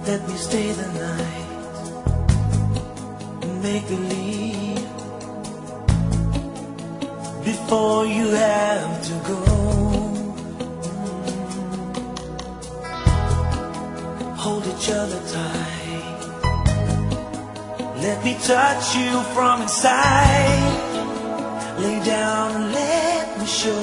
Let me stay the night and make believe before you have to go. Hold each other tight. Let me touch you from inside. Lay down and let me show.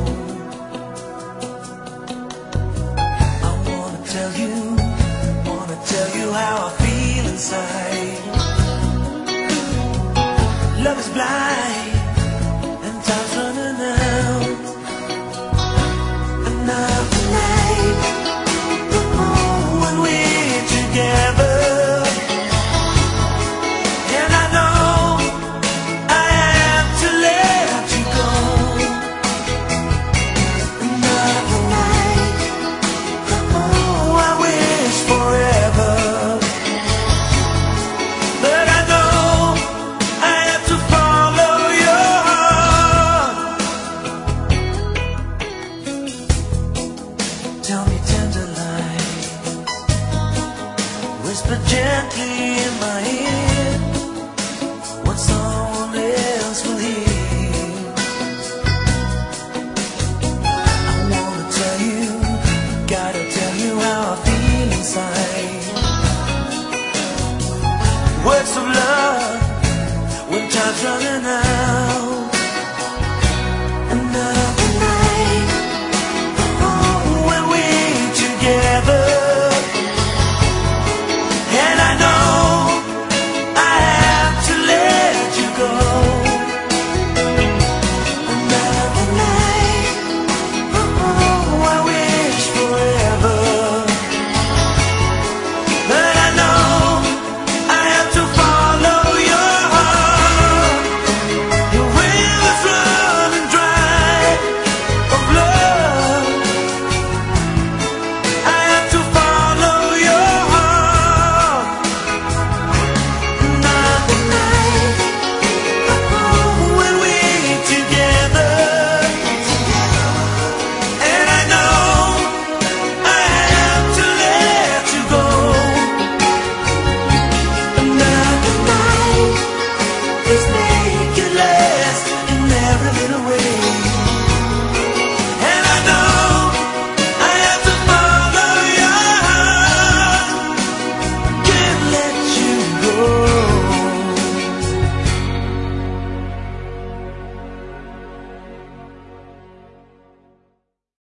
I wanna tell you how I feel inside. Love is blind.